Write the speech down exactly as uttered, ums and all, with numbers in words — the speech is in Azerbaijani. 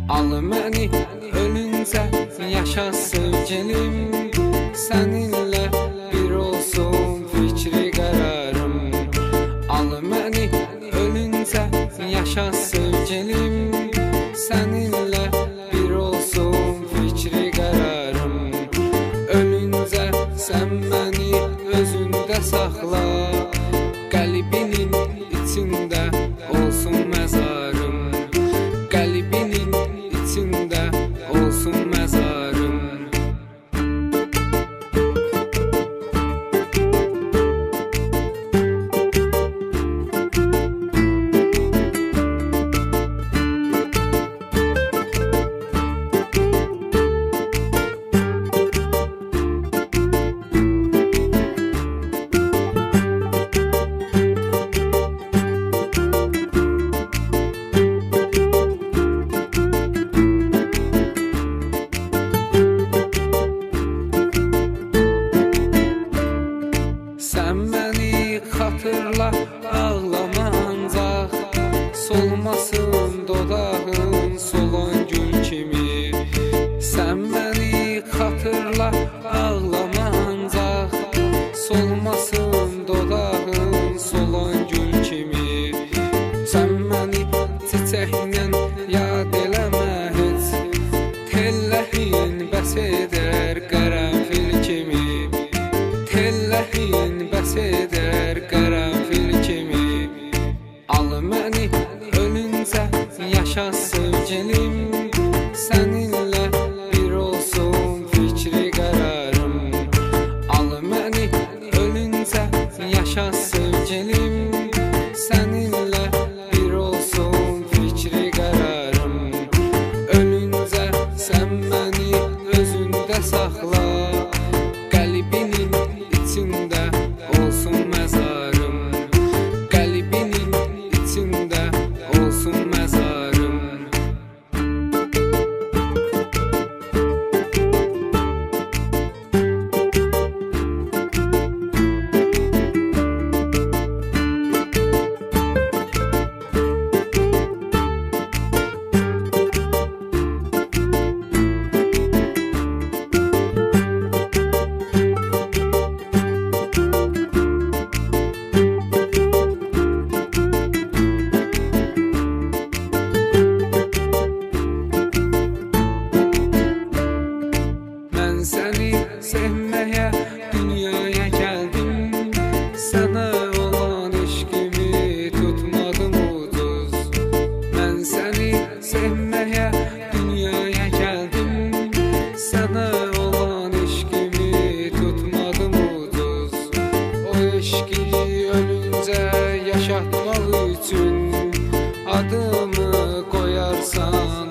Al məni ölüncə yaşa sevgilim, səninlə bir olsun fikri qərarım. Al məni ölüncə yaşa sevgilim, səninlə bir olsun fikri qərarım. Ölüncə sən məni özündə saxla, qəlbinin içində olsun məzarım. Qəlbinin içində olsun məzarım. Sən məni xatırla, ağlama ancaq, solmasın dodağın solan gül kimi. Sən məni xatırla, ağlama ancaq, solmasın dodağın solan gül kimi. Sən məni çiçəklə yad eləmə heç, telləhin bəs edər qərənfil kimi. Telləhin bəs edər qərənfil kimi. Al məni ölüncə yaşa sevgilim, səninlə bir olsun fikri qərarım. Al məni ölüncə yaşa sevgilim, səninlə bir olsun fikri qərarım. Ölüncə sən məni özündə saxla, qəlbinin içində olsun məzarım. Qəlbinin içində olsun məzarım. Mən səni sevməyə dünyaya gəldim, sənə olan eşqimi tutmadım ucuz. Mən səni sevməyə dünyaya gəldim, sənə olan eşqimi tutmadım ucuz. O eşqi ölüncə yaşatmaq üçün adımı qoyarsan